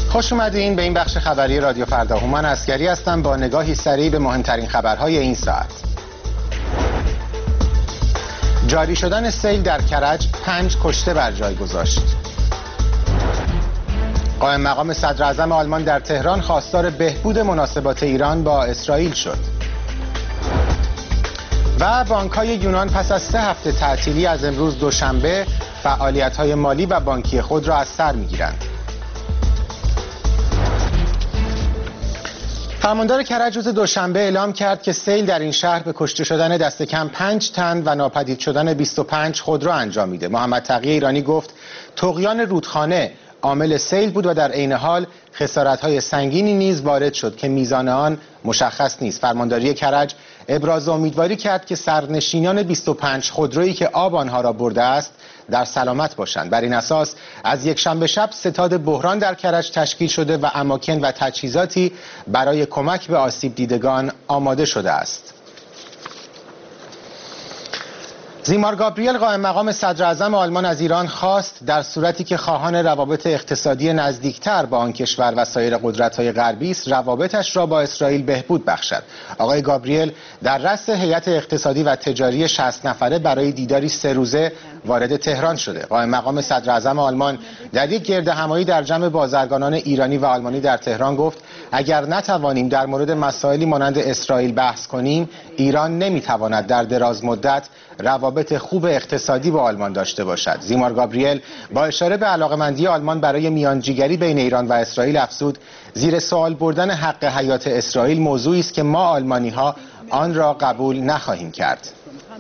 خوش اومدین به این بخش خبری رادیو فردا. هومن عسگری هستم با نگاهی سریع به مهمترین خبرهای این ساعت. جاری شدن سیل در کرج 5 کشته بر جای گذاشت. قائم مقام صدر اعظم آلمان در تهران خواستار بهبود مناسبات ایران با اسرائیل شد. و بانک‌های یونان پس از 3 هفته تعطیلی از امروز دوشنبه فعالیت‌های مالی و بانکی خود را از سر می‌گیرند. فرماندار کرج روز دوشنبه اعلام کرد که سیل در این شهر به کشته شدن دست کم 5 تن و ناپدید شدن 25 خودرو انجام میده. محمد تقی ایرانی گفت طغیان رودخانه عامل سیل بود و در عین حال خسارت‌های سنگینی نیز وارد شد که میزان آن مشخص نیست. فرمانداری کرج ابراز امیدواری کرد که سرنشینان 25 خودرویی که آب آنها را برده است در سلامت باشند. بر این اساس از یکشنبه شب ستاد بحران در کرج تشکیل شده و اماکن و تجهیزاتی برای کمک به آسیب دیدگان آماده شده است. زیمار گابریل قائم مقام صدر اعظم آلمان از ایران خواست در صورتی که خواهان روابط اقتصادی نزدیکتر با آن کشور و سایر قدرت‌های غربی است روابطش را با اسرائیل بهبود بخشد. آقای گابریل در رأس هیئت اقتصادی و تجاری 60 نفره برای دیداری 3 روزه وارد تهران شده. قائم مقام صدر اعظم آلمان در یک گردهمایی در جمع بازرگانان ایرانی و آلمانی در تهران گفت اگر نتوانیم در مورد مسائلی مانند اسرائیل بحث کنیم، ایران نمیتواند در دراز مدت روابط خوب اقتصادی با آلمان داشته باشد. زیمار گابریل با اشاره به علاقمندی آلمان برای میانجیگری بین ایران و اسرائیل افزود زیر سوال بردن حق حیات اسرائیل موضوعی است که ما آلمانی‌ها آن را قبول نخواهیم کرد.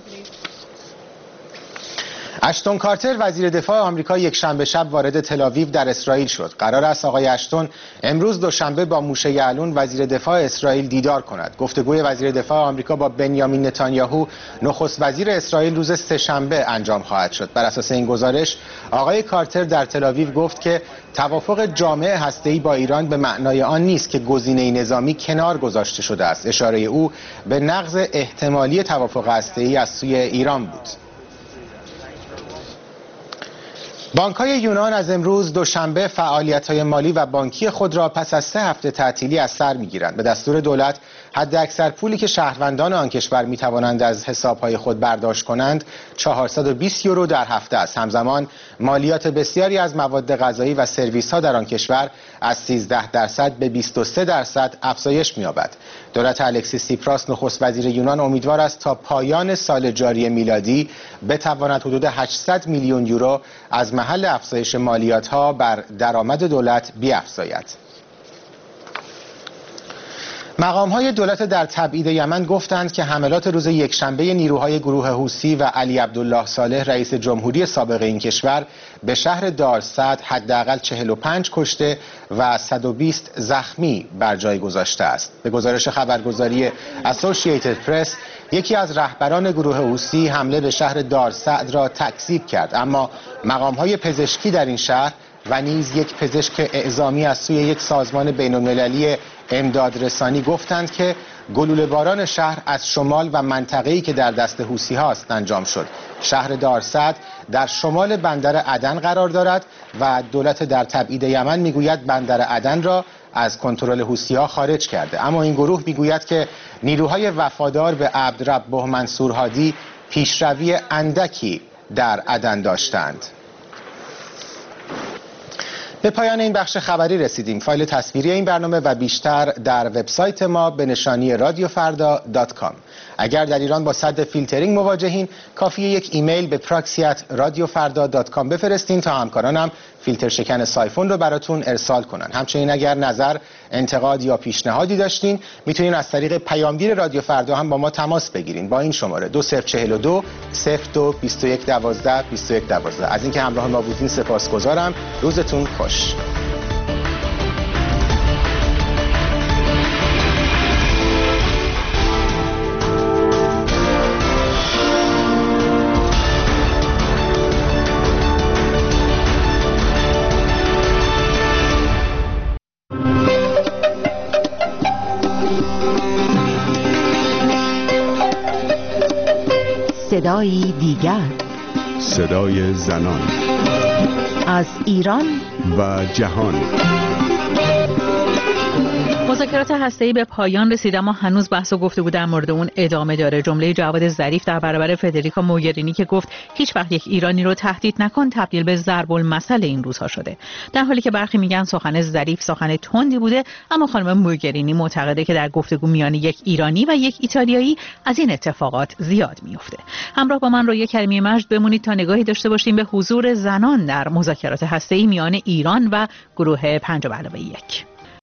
اشتون کارتر وزیر دفاع آمریکا یکشنبه شب وارد تل‌آویو در اسرائیل شد. قرار است آقای اشتون امروز دوشنبه با موشه یعلون وزیر دفاع اسرائیل دیدار کند. گفتگوی وزیر دفاع آمریکا با بنیامین نتانیاهو نخست وزیر اسرائیل روز سه‌شنبه انجام خواهد شد. بر اساس این گزارش آقای کارتر در تل‌آویو گفت که توافق جامع هسته‌ای با ایران به معنای آن نیست که گزینه نظامی کنار گذاشته شده است. اشاره او به نقض احتمالی توافق هسته‌ای از سوی ایران بود. بانک‌های یونان از امروز دوشنبه فعالیت‌های مالی و بانکی خود را پس از 3 هفته تعطیلی از سر می‌گیرند. به دستور دولت حداکثر پولی که شهروندان آن کشور می‌توانند از حساب‌های خود برداشت کنند 420 یورو در هفته است. همزمان مالیات بسیاری از مواد غذایی و سرویس‌ها در آن کشور از 13% به 23% افزایش می‌یابد. دولت الکسیس سیپراس نخست وزیر یونان امیدوار است تا پایان سال جاری میلادی بتواند حدود 800 میلیون یورو از محل افزایش مالیات‌ها بر درآمد دولت بیفزاید. مقام‌های دولت در تبعید یمن گفتند که حملات روز یکشنبه نیروهای گروه حوثی و علی عبدالله صالح رئیس جمهوری سابق این کشور به شهر دارسد حداقل 45 کشته و 120 زخمی بر جای گذاشته است. به گزارش خبرگزاری اسوسییتد پرس یکی از رهبران گروه حوثی حمله به شهر دارسد را تکذیب کرد، اما مقام‌های پزشکی در این شهر و نیز یک پزشک اعزامی از سوی یک سازمان بین‌المللی امدادرسانی گفتند که گلوله‌باران شهر از شمال و منطقه‌ای که در دست حوثی هاست انجام شد. شهر دارسد در شمال بندر عدن قرار دارد و دولت در تبعید یمن میگوید بندر عدن را از کنترل حوثی‌ها خارج کرده، اما این گروه میگوید که نیروهای وفادار به عبدربه منصور هادی پیشروی اندکی در عدن داشتند. به پایان این بخش خبری رسیدیم. فایل تصویری این برنامه و بیشتر در وبسایت ما به نشانی radiofarda.com. اگر در ایران با سد فیلترینگ مواجهین، کافیه یک ایمیل به praxi@radiofarda.com بفرستین تا همکارانم فیلتر شکن سایفون رو براتون ارسال کنن. همچنین اگر نظر، انتقاد یا پیشنهادی داشتین، میتونین از طریق پیامگیر رادیو فردا هم با ما تماس بگیرین با این شماره 2042 02 21 12 21 12. از اینکه همراه ما بودین سپاسگزارم. روزتون خوش. صدایی دیگر، صدای زنان از ایران و جهان. مذاکرات هسته‌ای به پایان رسید، اما هنوز بحث و گفتگو در مورد اون ادامه داره. جمله جواد ظریف در برابر فدریکا موگرینی که گفت هیچ وقت یک ایرانی رو تهدید نکن تبدیل به ضرب المثل این روزها شده، در حالی که برخی میگن سخن ظریف سخن تندی بوده، اما خانم موگرینی معتقده که در گفتگو میان یک ایرانی و یک ایتالیایی از این اتفاقات زیاد میفته. همراه با من رویا کریمی مجد بمونید تا نگاهی داشته باشیم به حضور زنان در مذاکرات هسته‌ای میان ایران و گروه 5+1.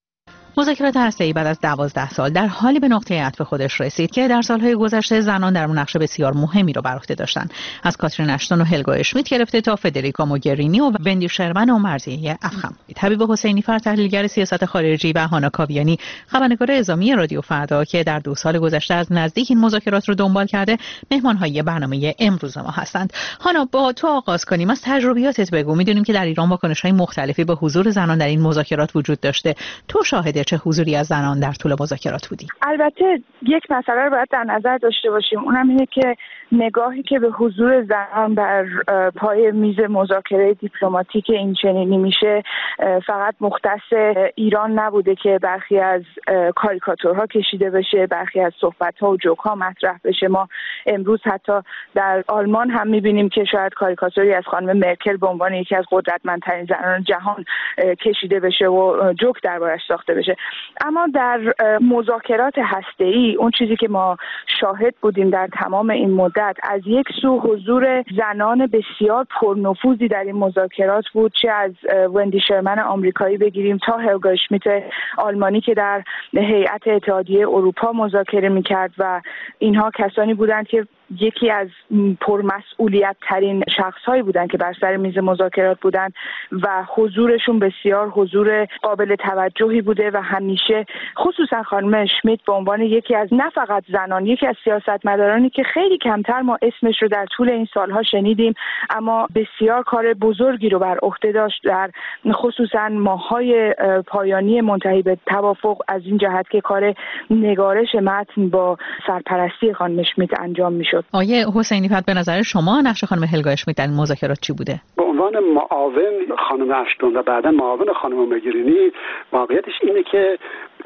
مذاکرات هسته‌ای بعد از 12 سال در حالی به نقطه عطف خودش رسید که در سالهای گذشته زنان در اون نقش بسیار مهمی رو بر عهده داشتن، از کاترین اشتون و هلگا اشمیت گرفته تا فدریکا موگرینی و وندی شرمن و مرضیه افخم. حبیب حسینی فر تحلیلگر سیاست خارجی و هانا کاویانی خبرنگار اعزامی رادیو فردا که در 2 سال گذشته از نزدیک این مذاکرات رو دنبال کرده، مهمانهای برنامه امروز ما هستند. هانا، با تو آغاز کنیم. از تجربیاتت بگو. میدونیم که در ایران واکنش‌های مختلفی به حضور زنان در این مذاکرات وجود داشته. تو شاهد چه حضوری از زنان در طول مذاکرات بودی؟ البته یک مسئله رو باید در نظر داشته باشیم، اونم اینه که نگاهی که به حضور زنان بر پای میز مذاکره دیپلماتیک این چنینی میشه فقط مختص ایران نبوده که برخی از کاریکاتورها کشیده بشه، برخی از صحبت‌ها و جوک‌ها مطرح بشه. ما امروز حتی در آلمان هم می‌بینیم که شاید کاریکاتوری از خانم مرکل به عنوان یکی از قدرتمندترین زنان جهان کشیده بشه و جوک دربارش ساخته بشه. اما در مذاکرات هسته‌ای اون چیزی که ما شاهد بودیم در تمام این مدت، از یک سو حضور زنان بسیار پرنفوذی در این مذاکرات بود، چه از وندی شرمن آمریکایی بگیریم تا هلگا اشمیت آلمانی که در هیئت اتحادیه اروپا مذاکره می‌کرد و اینها کسانی بودند که یکی از پرمسئولیت ترین شخص‌هایی بودند که بر سر میز مذاکرات بودند و حضورشون بسیار حضور قابل توجهی بوده و همیشه خصوصا خانم اشمیت به عنوان یکی از نه فقط زنان، یکی از سیاستمدارانی که خیلی کمتر ما اسمش رو در طول این سالها شنیدیم اما بسیار کار بزرگی رو بر عهده داشت در خصوصا ماه‌های پایانی منتهی به توافق، از این جهت که کار نگارش متن با سرپرستی خانم اشمیت انجام می‌شد. آیه حسینی فر، به نظر شما نقش خانم هلگا اشمیت در این مذاکرات چی بوده؟ به عنوان معاون خانم اشتون و بعدا معاون خانم موگرینی، واقعیتش اینه که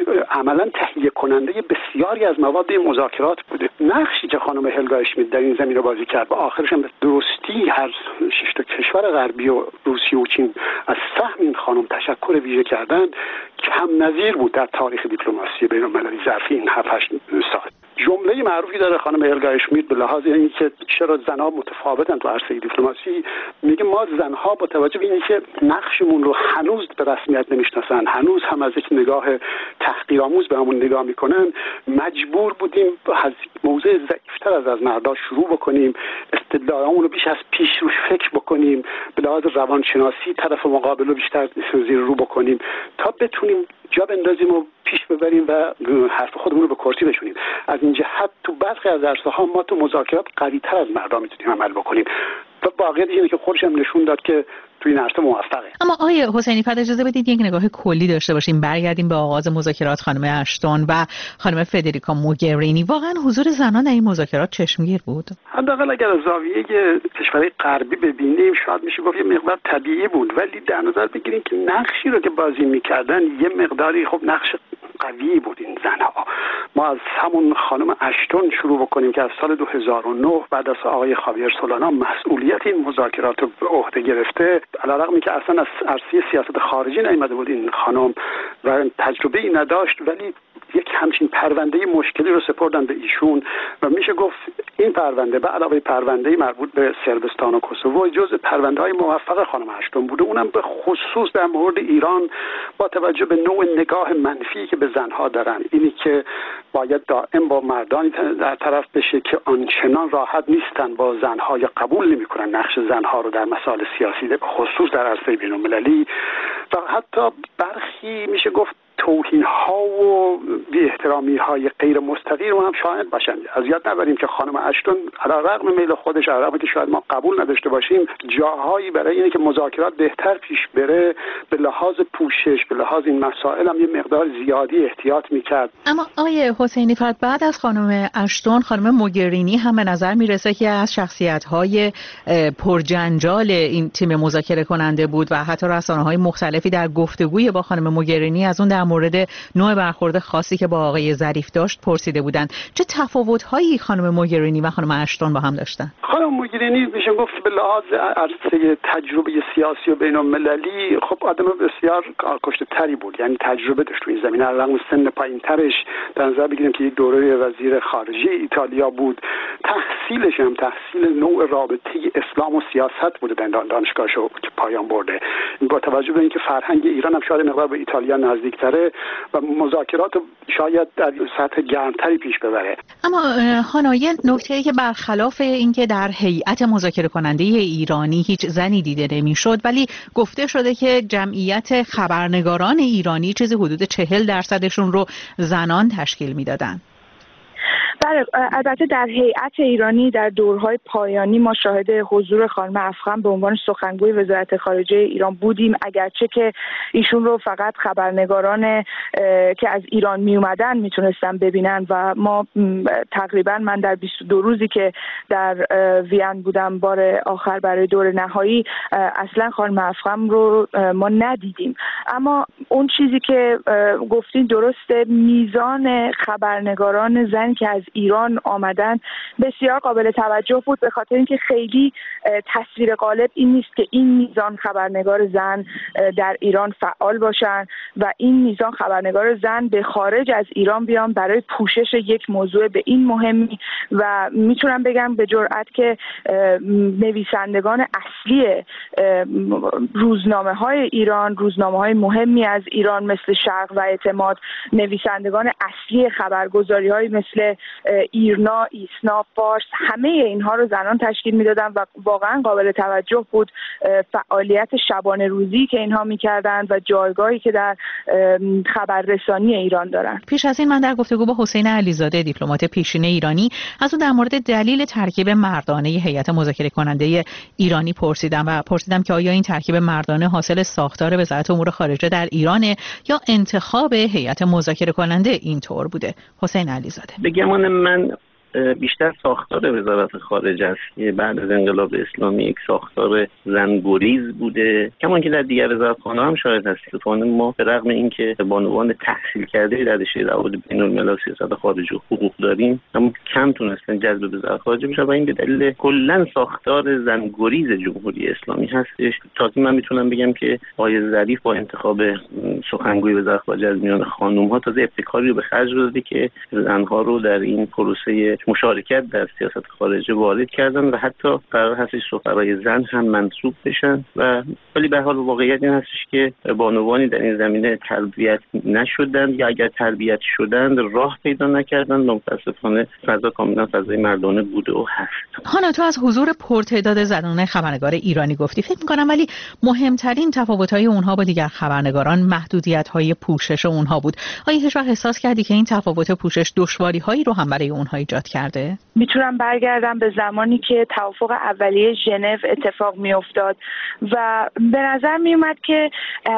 عملا تهیه کننده بسیاری از مواد این مذاکرات بوده. نقشی که خانم هلگا اشمیت در این زمینه بازی کرد و آخرش هم به درستی هر 6 تا کشور غربی و روسیه و چین از سهم این خانم تشکر ویژه کردن کم نظیر بود در تاریخ دیپلماسی بین‌المللی ظرف این 7-8 سال. جمله معروفی داره خانم هلگا اشمیت به لحاظ اینکه چرا زنها متفاوتن تو عرصه دیپلماسی، میگه ما زنها با توجه به اینکه نقشمون رو هنوز به رسمیت نمیشناسن، هنوز هم از یک نگاه تحقیرآمیز به همون نگاه میکنن، مجبور بودیم از موضع ضعیفتر از مردا شروع بکنیم، استدلالمون رو بیش از پیش روش فکر بکنیم، به لحاظ روانشناسی طرف مقابل رو بیشتر زیر رو بکنیم تا بتونیم جا بندازیم و پیش ببریم و حرف خودمون رو به کرسی بشونیم. از این جهت تو برخی از عرصه‌ها ما تو مذاکرات قوی‌تر از مردم میتونیم عمل بکنیم و واقعیت اینه که خودش هم نشون داد که تو این عرصه موفقه. اما آیه حسینی فر، اجازه بدید یک نگاه کلی داشته باشیم، برگردیم به آغاز مذاکرات خانم اشتون و خانم فدریکا موگرینی. واقعا حضور زنان در این مذاکرات چشمگیر بود؟ حداقل اگر از زاویه کشورهای غربی ببینیم شاید میشه گفت یه مقدار طبیعی بود، ولی در نظر بگیریم که نقشی رو که بازی میکردن یه مقداری خب نقش قوی بود این زنها. ما از همون خانم اشتون شروع بکنیم که از سال 2009 بعد از آقای خاویر سولانا مسئولیت این مذاکرات رو به عهده گرفته، علیرغم که اصلا از عرصه سیاست خارجی نیامده بود این خانم و تجربه ای نداشت، ولی یک همچین پرونده مشکلی رو سپردن به ایشون و میشه گفت این پرونده به علاوه پرونده مربوط به صربستان و کوسوو جزء پرونده‌های موفق خانم اشتون بوده، اونم به خصوص در مورد ایران با توجه به نوع نگاه منفی که به زنها دارن، اینی که باید دائم با مردانی در طرف بشه که آنچنان راحت نیستن با زنها یا قبول نمی‌کنن نقش زنها رو در مسائل سیاسی به خصوص در عرصه بین‌المللی و حتی برخی میشه گفت توهین‌ها و بی‌احترامی‌های غیر مستقیم رو هم شاهد باشن. از یاد نبریم که خانم اشتون علیرغم میل خودش، علیرغم که شاید ما قبول نداشته باشیم، جاهایی برای اینه که مذاکرات بهتر پیش بره به لحاظ پوشش، به لحاظ این مسائل هم یه مقدار زیادی احتیاط میکرد. اما آیه حسینی فر، بعد از خانم اشتون خانم موگرینی هم به نظر میرسه که از شخصیت‌های پرجنجال این تیم مذاکره کننده بود و حتی رسانه‌های مختلفی در گفتگوی با خانم موگرینی از اون در مورد نوع برخورد خاصی که با آقای ظریف داشت پرسیده بودند. چه تفاوت‌هایی خانم موگرینی و خانم اشتون با هم داشتن؟ خانم موگرینی میشه گفت به لحاظ عرصه تجربه سیاسی و بین‌المللی خب آدم بسیار کارکشته تری بود، یعنی تجربه داشت تو این زمینه. رغم سن پایین‌ترش در نظر بگیریم که یک دوره وزیر خارجه ایتالیا بود، تحصیلش هم تحصیل نوع رابطه اسلام و سیاست بوده، دانشگاهشو که پایان برده. با توجه به اینکه فرهنگ ایران هم شاید مقدار به ایتالیا نزدیک‌تره و مذاکرات شاید در سطح گرمتری پیش ببره. اما خانم یه نکته‌ای که برخلاف اینکه در هیئت مذاکره کننده ایرانی هیچ زنی دیده نمی‌شد، ولی گفته شده که جمعیت خبرنگاران ایرانی چیزی حدود 40% رو زنان تشکیل میدادن. بله، البته در هیئت ایرانی در دورهای پایانی ما شاهد حضور خانم افخم به عنوان سخنگوی وزارت خارجه ایران بودیم، اگرچه که ایشون رو فقط خبرنگاران که از ایران می اومدن میتونستن ببینن و ما تقریبا من در 22 روزی که در وین بودم بار آخر برای دور نهایی اصلا خانم افخم رو ما ندیدیم. اما اون چیزی که گفتین درسته، میزان خبرنگاران زن که از ایران آمدن بسیار قابل توجه بود، به خاطر اینکه خیلی تصویر غالب این نیست که این میزان خبرنگار زن در ایران فعال باشن و این میزان خبرنگار زن به خارج از ایران بیان برای پوشش یک موضوع به این مهمی. و میتونم بگم به جرئت که نویسندگان اصلی روزنامه‌های ایران، روزنامه‌های مهمی از ایران مثل شرق و اعتماد، نویسندگان اصلی خبرگزاری‌های مثل ایرنا، ایسنا، فارس، همه اینها رو زنان تشکیل میدادن و واقعا قابل توجه بود فعالیت شبانه روزی که اینها میکردن و جایگاهی که در خبررسانی ایران دارن. پیش از این من در گفتگو با حسین علیزاده دیپلمات پیشین ایرانی از اون در مورد دلیل ترکیب مردانه هیئت مذاکره کننده ایرانی پرسیدم که آیا این ترکیب مردانه حاصل ساختار وزارت امور خارجه در ایرانه یا انتخاب هیئت مذاکره کننده اینطور بوده؟ حسین علیزاده: بگمان من بیشتر ساختار وزارت خارجه است که بعد از انقلاب اسلامی یک ساختار زنگریز بوده، کما که در دیگر وزارتخانه‌ها هم شاید هست. ما به رغم اینکه بانوان تحصیل کرده در رشته روابط بین‌الملل سیاست خارجه و حقوق داریم، اما کم تونستن جذب وزارت خارجه بشن و این به دلیل کلا ساختار زنگریز جمهوری اسلامی هستش. تا من میتونم بگم که آقای ظریف با انتخاب سخنگوی وزارت خارجه از میان خانم‌ها تازه ابتکاری رو به خرج داده که زن‌ها رو در این پروسه مشارکت در سیاست خارجه وارد کردن و حتی قرار هستش سفرای زن هم منصوب بشن. و ولی به حال واقعیت این هستش که بانوانی در این زمینه تربیت نشدن یا اگر تربیت شدن راه پیدا نکردن. متاسفانه فضا کاملا فضای مردانه بوده و هست. هانا، تو از حضور پرتعداد زنان خبرنگار ایرانی گفتی. فکر می‌کنم ولی مهمترین تفاوت‌های اونها با دیگر خبرنگاران محدودیت‌های پوشش اونها بود. آیا هیچ وقت احساس کردی که این تفاوت پوشش دشواری‌هایی رو هم برای اونها ایجاد کرده؟ میتونم برگردم به زمانی که توافق اولیه ژنو اتفاق میافتاد و به نظر میومد که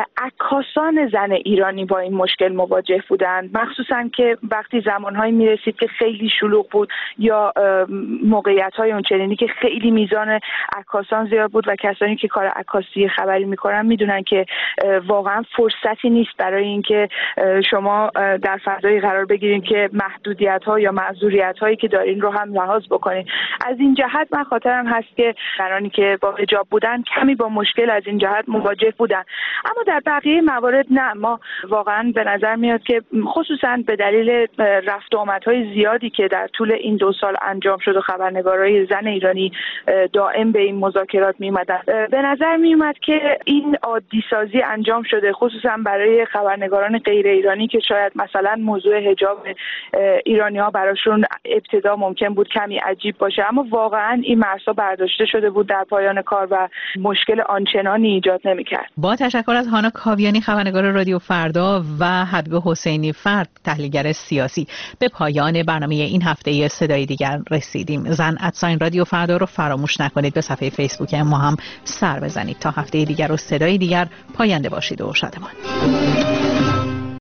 عکاسان زن ایرانی با این مشکل مواجه بودند، مخصوصا که وقتی زمانهایی میرسید که خیلی شلوغ بود یا موقعیت‌های اونچنینی که خیلی میزان عکاسان زیاد بود و کسانی که کار عکاسی خبری میکنن میدونن که واقعا فرصتی نیست برای اینکه شما در فضایی قرار بگیرید که محدودیت‌ها یا معذوریت‌هایی که دارین رو هم لحاظ بکنین. از این جهت من خاطرم هست که زنانی که با حجاب بودن کمی با مشکل از این جهت مواجه بودن، اما در بقیه موارد نه. ما واقعا به نظر میاد که خصوصا به دلیل رفت و آمدهای زیادی که در طول این 2 سال انجام شد و خبرنگارای زن ایرانی دائم به این مذاکرات میومدن، به نظر میومد که این عادی سازی انجام شده، خصوصا برای خبرنگاران غیر ایرانی که شاید مثلا موضوع حجاب ایرانی‌ها براشون ابتدا ممکن بود کمی عجیب باشه، اما واقعا این مرزها برداشته شده بود در پایان کار و مشکل آنچنانی ایجاد نمی‌کرد. با تشکر از هانا کاویانی خبرنگار رادیو فردا و حبیب حسینی فرد تحلیلگر سیاسی، به پایان برنامه این هفته صدای دیگر رسیدیم. زن @رادیو فردا رو فراموش نکنید به صفحه فیسبوک ما هم سر بزنید. تا هفته دیگر و صدای دیگر، پاینده باشید و شادمان.